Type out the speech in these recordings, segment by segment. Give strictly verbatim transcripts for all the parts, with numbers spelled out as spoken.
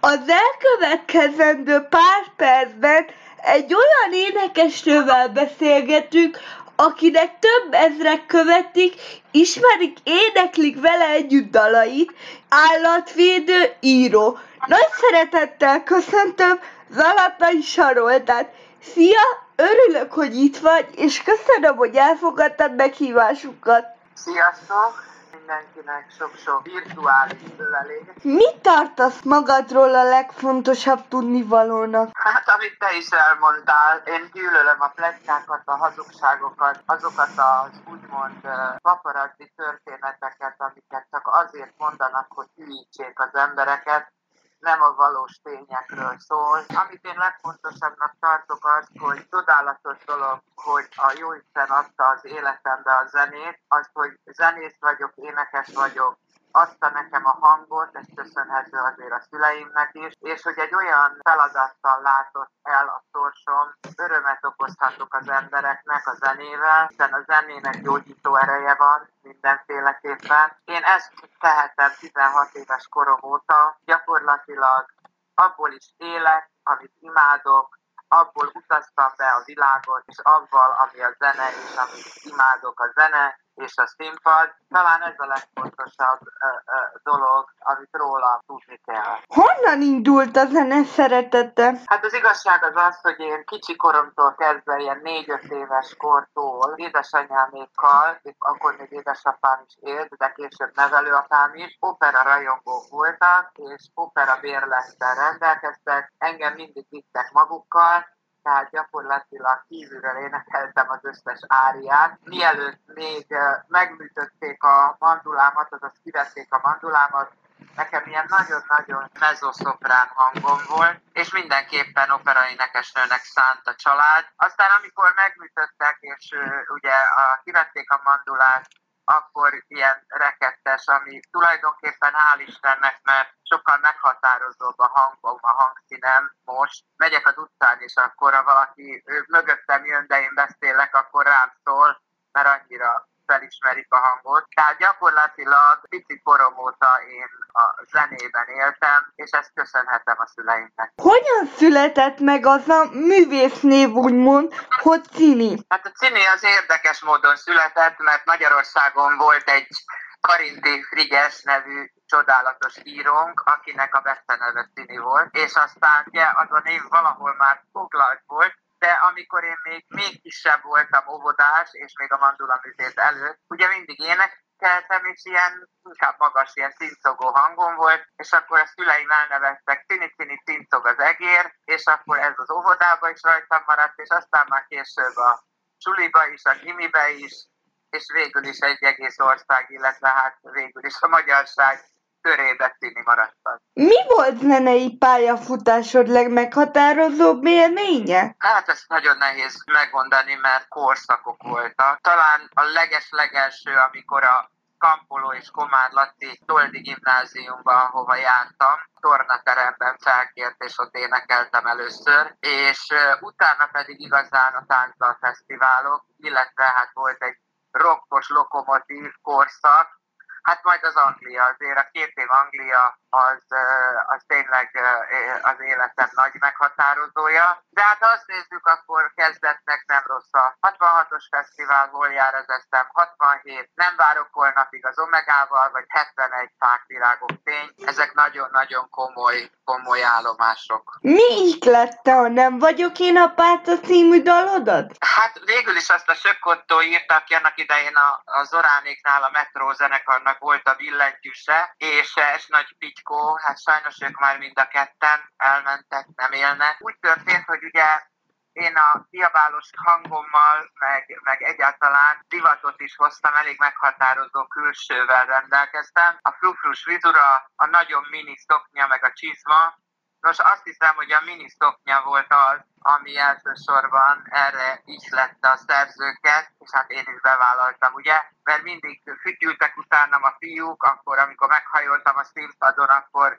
Az elkövetkezendő pár percben egy olyan énekesnővel beszélgetünk, akinek több ezrek követik, ismerik, éneklik vele együtt dalait, állatvédő, író. Nagy szeretettel köszöntöm Zalatai Saroltát. Szia! Örülök, hogy itt vagy, és köszönöm, hogy elfogadtad meghívásunkat. Sziasztok! Mindenkinek sok-sok virtuális ölelés. Mit tartasz magadról a legfontosabb tudnivalónak? Hát, amit te is elmondtál, én gyűlölöm a pletykákat, a hazugságokat, azokat az úgymond paparazzi történeteket, amiket csak azért mondanak, hogy hülyítsék az embereket, nem a valós tényekről szól. Amit én legfontosabbnak tartok az, hogy csodálatos dolog, hogy a Jóisten adta az életembe a zenét, az, hogy zenész vagyok, énekes vagyok, adta nekem a hangot, ez köszönhető azért a szüleimnek is, és hogy egy olyan feladattal látott el a sorsom, örömet okozhatok az embereknek a zenével, hiszen a zenének gyógyító ereje van mindenféleképpen. Én ezt tehetem tizenhat éves korom óta, gyakorlatilag abból is élek, amit imádok, abból utaztam be a világot, és avval, ami a zene, és amit imádok a zene, és a színpad. Talán ez a legfontosabb ö, ö, dolog, amit róla tudni kell. Honnan indult a zene szeretete? Hát az igazság az az, hogy én kicsi koromtól kezdve, ilyen négy-öt éves kortól édesanyámékkal, akkor még édesapám is élt, de később nevelőapám is, opera rajongók voltak, és opera bérlettel rendelkeztek, engem mindig vittek magukkal, tehát gyakorlatilag kívülről énekeltem az összes áriát. Mielőtt még megműtötték a mandulámat, azaz kivették a mandulámat, nekem ilyen nagyon-nagyon mezzoszoprán hangom volt, és mindenképpen operaénekesnőnek szánt a család. Aztán amikor megműtöttek, és ugye a, kivették a mandulát, akkor ilyen rekettes, ami tulajdonképpen hál' Istennek, mert sokkal meghatározóbb a hangom, a hangszínem most. Megyek az utcán, és akkor ha valaki mögöttem jön, de én beszélek, akkor rám szól, mert annyira felismerik a hangot. Tehát gyakorlatilag pici korom óta én a zenében éltem, és ezt köszönhetem a szüleimnek. Hogyan született meg az a művésznév, úgymond, hogy Cini? Hát a Cini az érdekes módon született, mert Magyarországon volt egy Karinti Frigyes nevű csodálatos írónk, akinek a beceneve Cini volt, és aztán ugye az a név valahol már foglalt volt, de amikor én még, még kisebb voltam, óvodás, és még a Mandula Műtét előtt, ugye mindig énekeltem, és ilyen inkább magas, ilyen cincogó hangom volt, és akkor a szüleim elneveztek, Cini-Cini cincog az egér, és akkor ez az óvodába is rajtam maradt, és aztán már később a suliba is, a gimibe is, és végül is egy egész ország, illetve hát végül is a magyarság körébe Cini maradtam. Mi volt zenei pályafutásod legmeghatározóbb élménye? Hát ezt nagyon nehéz megmondani, mert korszakok voltak. Talán a leges-legelső, amikor a Kampoló és Komár Laci Toldi gimnáziumban, ahova jártam, tornateremben felkért, és ott énekeltem először, és uh, utána pedig igazán a táncdalfesztiválok, illetve hát volt egy rokkos lokomotív korszak. Hát majd az Anglia, azért a két év Anglia az, az tényleg az életem nagy meghatározója. De hát ha azt nézzük, akkor kezdetnek nem rossz a hatvanhatos fesztivál, hol jár az eszem, hatvanhét, nem várok holnapig az Omegával, vagy hetvenegy Fák, virágok, fény. Ezek nagyon-nagyon komoly, komoly állomások. Mi ihlette a Nem vagyok én a Pálca című dalodat? Hát végül is azt a Sökkottó írta, aki annak idején a, a Zoránéknál a Metró zenekarnak volt a billentyűse, és ez Nagy Pitykó, hát sajnos ők már mind a ketten elmentek, nem élnek. Úgy történt, hogy ugye én a kiabálós hangommal, meg, meg egyáltalán divatot is hoztam, elég meghatározó külsővel rendelkeztem. A frufrus vizura, a nagyon mini szoknya, meg a csizma. Nos, azt hiszem, hogy a mini szoknya volt az, ami elsősorban erre ihlette a szerzőket, és hát én is bevállaltam, ugye? Mert mindig fütyültek utánam a fiúk, akkor amikor meghajoltam a színpadon, akkor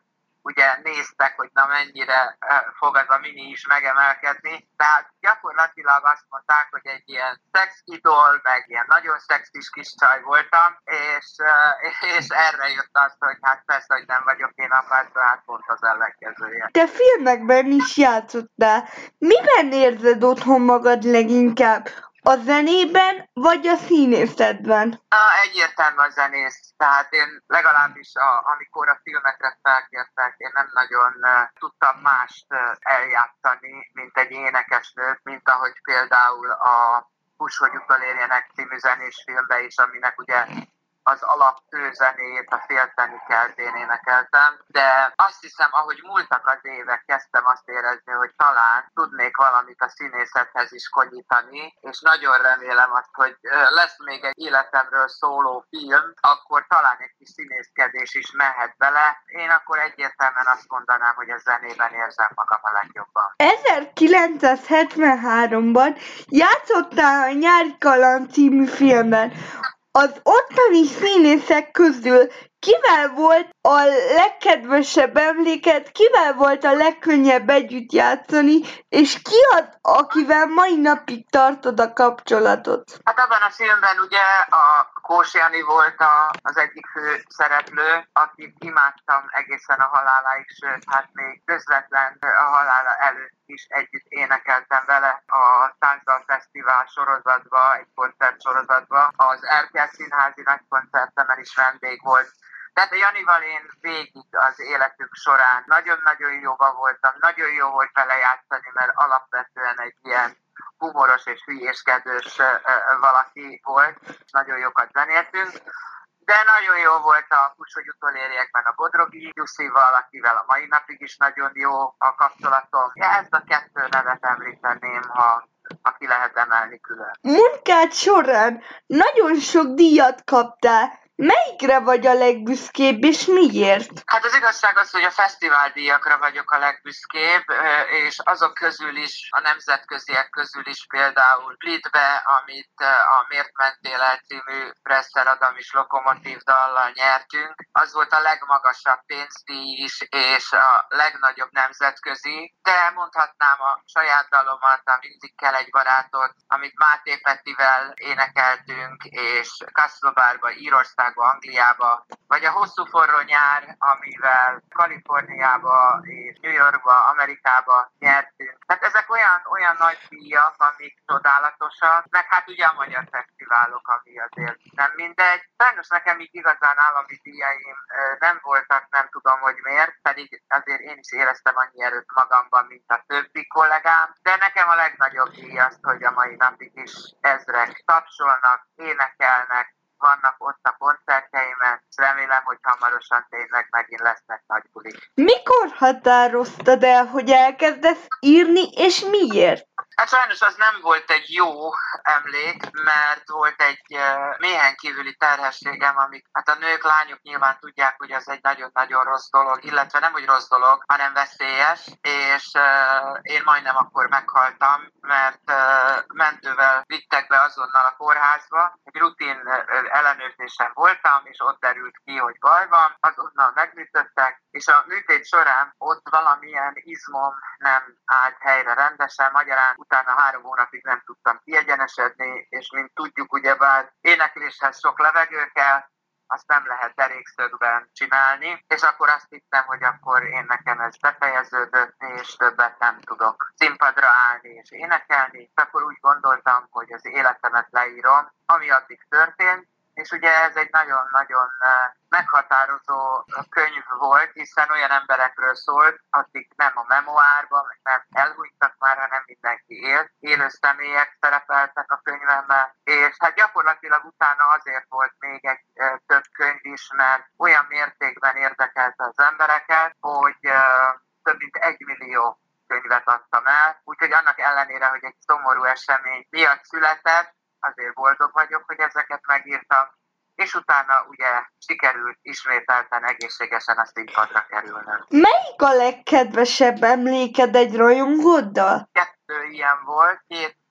ugye néztek, hogy na mennyire fog az a mini is megemelkedni. Tehát gyakorlatilag azt mondták, hogy egy ilyen szexidol, meg ilyen nagyon szexis kis csaj voltam, és, és erre jött az, hogy hát persze, hogy nem vagyok én apátban, hát pont az ellenkezője. Te filmekben is játszottál. Miben érzed otthon magad leginkább? A zenében, vagy a színészetben? Na, egyértelmű a zenész. Tehát én legalábbis, a, amikor a filmekre felkértek, én nem nagyon uh, tudtam mást uh, eljátszani, mint egy énekesnőt, mint ahogy például a Hús, hogy utolérjenek című zenés filmbe is, aminek ugye az alapfőzenéjét a Félteni kertén énekeltem, de azt hiszem, ahogy múltak az évek, kezdtem azt érezni, hogy talán tudnék valamit a színészethez is konyítani, és nagyon remélem azt, hogy lesz még egy életemről szóló film, akkor talán egy kis színészkedés is mehet bele. Én akkor egyértelműen azt mondanám, hogy a zenében érzem magam a legjobban. ezerkilencszázhetvenháromban játszottál a Nyári Kaland című filmben. Az ottani színészek közül kivel volt a legkedvesebb emléked, kivel volt a legkönnyebb együtt játszani, és ki az, akivel mai napig tartod a kapcsolatot? Hát abban a filmben ugye a Kós Jani volt a, az egyik fő szereplő, akit imádtam egészen a haláláig, sőt, hát még közvetlen a halála előtt is együtt énekeltem vele a Táncdal Fesztivál sorozatba, egy koncertsorozatba, az Erkel Színházi nagykoncertemen is vendég volt. Tehát a Janival én végig az életünk során nagyon-nagyon jóba voltam, nagyon jó volt vele játszani, mert alapvetően egy ilyen humoros és hülyéskedős valaki volt, és nagyon jókat zenéltünk. De nagyon jó volt a Hús, hogy utolérjekben a Bodrogi Gyuszival, akivel a mai napig is nagyon jó a kapcsolatom. Ja, ezt a kettő nevet említeném, ha aki lehet emelni külön. Munkád során nagyon sok díjat kaptál. Melyikre vagy a legbüszkébb, és miért? Hát az igazság az, hogy a fesztiváldíjakra vagyok a legbüszkébb, és azok közül is, a nemzetköziek közül is például Splitbe, amit a Miért mentél el című Presser Adamis Lokomotív dallal nyertünk, az volt a legmagasabb pénzdíj is, és a legnagyobb nemzetközi, de mondhatnám a saját dalomat, a Mindig kell egy barátot, amit Máté Petivel énekeltünk, és Castlebárba, Írországba, Angliába, vagy a Hosszú forró nyár, amivel Kaliforniába és New Yorkba, Amerikába nyertünk. Tehát ezek olyan, olyan nagy díjak, amik csodálatosak, meg hát ugye a magyar fesztiválok, ami azért nem mindegy. Sajnos nekem így igazán állami díjaim nem voltak, nem tudom, hogy miért, pedig azért én is éreztem annyi erőt magamban, mint a többi kollégám, de nekem a legnagyobb díj az, hogy a mai napig is ezrek tapsolnak, énekelnek, vannak ott a koncertjeimen, és remélem, hogy hamarosan tényleg megint lesznek nagy bulik. Mikor határoztad el, hogy elkezdesz írni, és miért? Hát sajnos az nem volt egy jó emlék, mert volt egy uh, méhen kívüli terhességem, amik, hát a nők, lányok nyilván tudják, hogy az egy nagyon-nagyon rossz dolog, illetve nem úgy rossz dolog, hanem veszélyes, és uh, én majdnem akkor meghaltam, mert uh, mentővel vittek be azonnal a kórházba. Egy rutin uh, ellenőrzésen voltam, és ott derült ki, hogy baj van, azonnal megműtöttek, és a műtét során ott valamilyen izmom nem állt helyre rendesen, magyarán utána három hónapig nem tudtam kiegyenesedni, és mint tudjuk, ugyebár énekléshez sok levegő kell, azt nem lehet derékszögben csinálni, és akkor azt hittem, hogy akkor én nekem ez befejeződött, és többet nem tudok színpadra állni és énekelni, és akkor úgy gondoltam, hogy az életemet leírom, ami addig történt, és ugye ez egy nagyon-nagyon meghatározó könyv volt, hiszen olyan emberekről szólt, akik nem a memoárban, nem elhunytak már, hanem mindenki élt. Élő személyek szerepeltek a könyvemben, és hát gyakorlatilag utána azért volt még egy több könyv is, mert olyan mértékben érdekelte az embereket, hogy több mint egy millió könyvet adtam el, úgyhogy annak ellenére, hogy egy szomorú esemény miatt született, azért boldog vagyok, hogy ezeket megírtam, és utána ugye sikerült ismételten egészségesen a színpadra kerülnöm. Melyik a legkedvesebb emléked egy rajongóddal? Kettő ilyen volt, két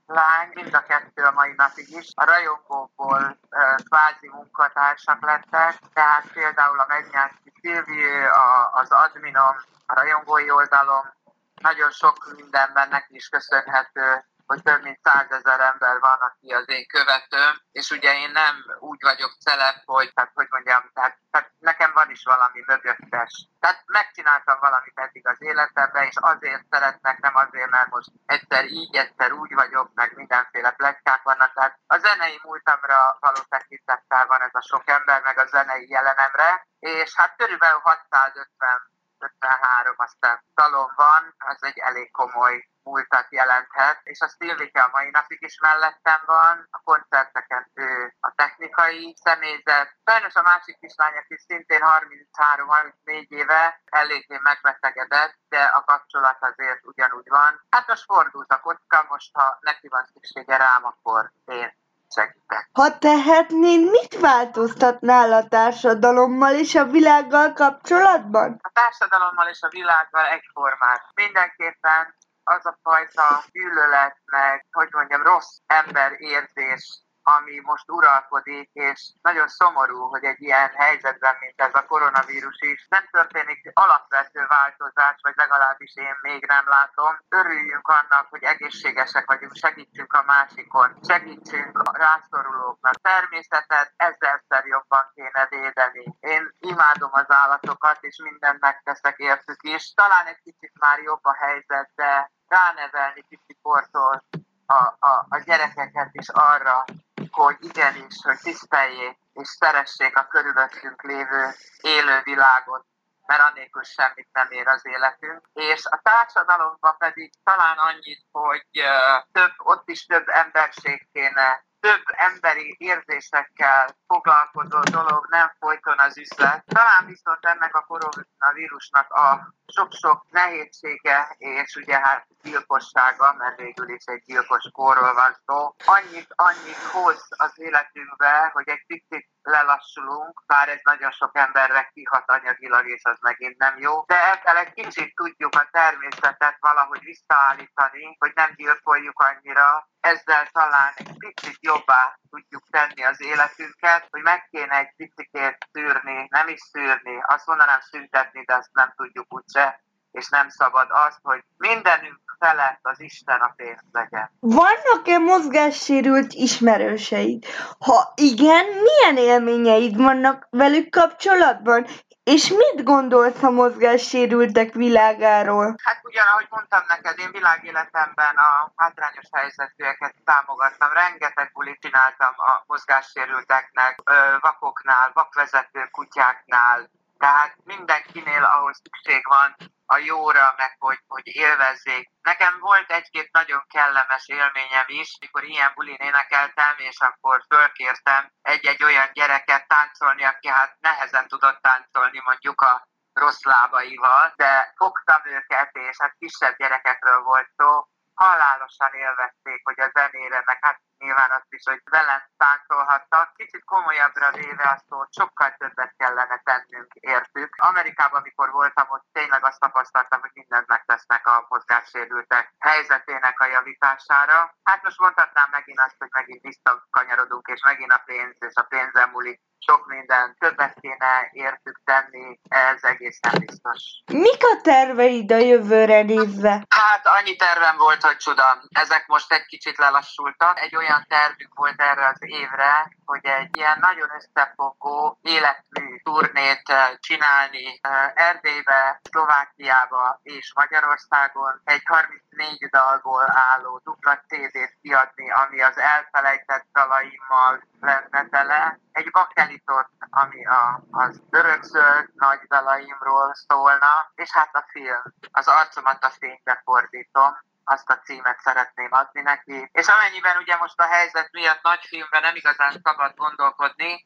lány, mind a kettő a mai napig is. A rajongókból uh, kvázi munkatársak lettek, tehát például a Megnyászki Szilvi, az adminom, a rajongói oldalom, nagyon sok mindenben neki is köszönhető, hogy több mint százezer ember van, aki az én követőm, és ugye én nem úgy vagyok celeb, hogy, tehát, hogy mondjam, tehát, tehát nekem van is valami mögöttes. Tehát megcsináltam valamit eddig az életemben, és azért szeretnek, nem azért, mert most egyszer így, egyszer úgy vagyok, meg mindenféle pletykák vannak. Tehát a zenei múltamra való tekintettel van ez a sok ember, meg a zenei jelenemre, és hát körülbelül hatszázötven ötvenhárom aztán dalom van, az egy elég komoly múltat jelenthet, és a Szilvike a mai napig is mellettem van, a koncerteken ő a technikai személyzet. Sajnos a másik kislány, aki szintén harminchárom-harmincnégy éve eléggé megbetegedett, de a kapcsolat azért ugyanúgy van. Hát most fordult a kocka, most ha neki van szüksége rám, akkor én segítek. Ha tehetnéd, mit változtatnál a társadalommal és a világgal kapcsolatban? A társadalommal és a világgal egyformát. Mindenképpen az a fajta gyűlölet, meg, hogy mondjam, rossz emberérzés, ami most uralkodik, és nagyon szomorú, hogy egy ilyen helyzetben, mint ez a koronavírus is, nem történik alapvető változás, vagy legalábbis én még nem látom. Örüljünk annak, hogy egészségesek vagyunk, segítsünk a másikon, segítsünk a rászorulóknak. Természetet ezerszer jobban kéne védeni. Én imádom az állatokat, és mindent megteszek értük is. Talán egy kicsit már jobb a helyzet, de ránevelni kicsi kortól A, a, a gyerekeket is arra, hogy igenis, hogy tiszteljék és szeressék a körülöttünk lévő élő világot, mert annélkül semmit nem ér az életünk. És a társadalomban pedig talán annyit, hogy uh, több, ott is több emberség kéne, több emberi érzésekkel foglalkozó dolog, nem folyton az üzlet. Talán viszont ennek a koronavírusnak a sok-sok nehézsége, és ugye hát gyilkossága, mert végül is egy gyilkos korról van szó, annyit, annyit hoz az életünkbe, hogy egy picit lelassulunk, bár ez nagyon sok emberre kihat anyagilag, és az megint nem jó. De ezzel egy kicsit tudjuk a természetet valahogy visszaállítani, hogy nem gyilkoljuk annyira, ezzel talán egy picit jobbá tudjuk tenni az életünket, hogy meg kéne egy picikét szűrni, nem is szűrni, azt mondanám szüntetni, de azt nem tudjuk úgyse, és nem szabad az, hogy mindenünk felett az Isten a pénz legyen. Vannak-e mozgássérült ismerőseid? Ha igen, milyen élményeid vannak velük kapcsolatban? És mit gondolsz a mozgássérültek világáról? Hát ugyan, ahogy mondtam neked, én világéletemben a hátrányos helyzetűeket támogattam. Rengeteg bulit csináltam a mozgássérülteknek, vakoknál, vakvezető kutyáknál, tehát mindenkinél, ahol szükség van a jóra, meg hogy, hogy élvezzék. Nekem volt egy-két nagyon kellemes élményem is, mikor ilyen bulin énekeltem, és akkor fölkértem egy-egy olyan gyereket táncolni, aki hát nehezen tudott táncolni mondjuk a rossz lábaival, de fogtam őket, és hát kisebb gyerekekről volt szó, halálosan élvezték, hogy a zenére, meg hát nyilván azt is, hogy velem táncolhattak. Kicsit komolyabbra véve azt, hogy sokkal többet kellene tennünk értük. Amerikában, amikor voltam, ott tényleg azt tapasztaltam, hogy mindent megtesznek a mozgássérültek helyzetének a javítására. Hát most mondhatnám megint azt, hogy megint visszakanyarodunk, és megint a pénz, és a pénzem múlik. Sok minden, többet kéne értük tenni, ez egészen biztos. Mik a terveid a jövőre nézve? Hát annyi tervem volt, hogy csuda. Ezek most egy kicsit lelassultak. Egy olyan tervük volt erre az évre, hogy egy ilyen nagyon összefogó életmű turnét csinálni Erdélybe, Szlovákiába és Magyarországon. Egy harmincnégy dalból álló dupla cé dét kiadni, ami az elfelejtett dalaimmal lenne tele. Egy bakelitot, ami a, az örökzöld nagy dalaimról szólna, és hát a film. Az arcomat a fénybe fordítom, azt a címet szeretném adni neki. És amennyiben ugye most a helyzet miatt nagy filmre nem igazán szabad gondolkodni,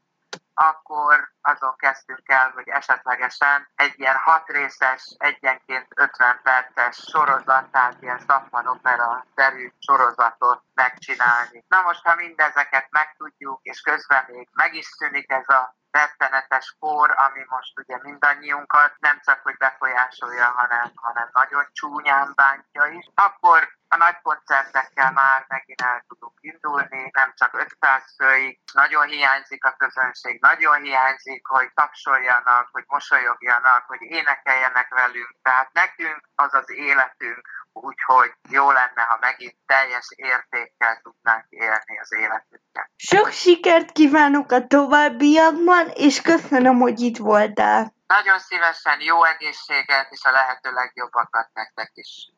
akkor azon kezdtünk el, hogy esetlegesen egy ilyen hat részes, egyenként ötven perces sorozat, tehát ilyen szappan opera szerű sorozatot megcsinálni. Na most, ha mindezeket megtudjuk, és közben még meg is szűnik ez a rettenetes kor, ami most ugye mindannyiunkat nem csak hogy befolyásolja, hanem, hanem nagyon csúnyán bántja is. Akkor a nagy koncertekkel már megint el tudunk indulni, nem csak ötszáz főig. Nagyon hiányzik a közönség, nagyon hiányzik, hogy tapsoljanak, hogy mosolyogjanak, hogy énekeljenek velünk. Tehát nekünk az az életünk, úgyhogy jó lenne, ha megint teljes értékkel tudnánk élni az életünket. Sok sikert kívánok a továbbiakban, és köszönöm, hogy itt voltál. Nagyon szívesen jó egészséget, és a lehető legjobbakat nektek is.